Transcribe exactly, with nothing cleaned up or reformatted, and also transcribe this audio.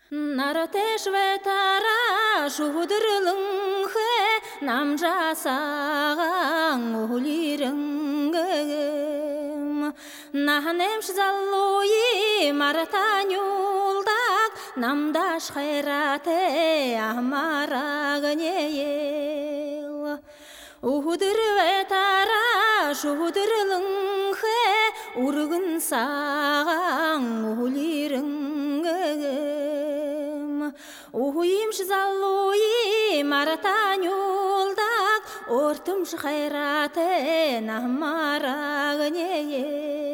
Наратеш ветара шудырлың хе нам жасаған улирың нахнем шзаллуи маратанюлдак намдаш хайрате амарагнеел Ухудыр ветара шудырлың хе ургын саған улирың Уйым шзалуи маратанюлдак ортым шхайрате намарагнее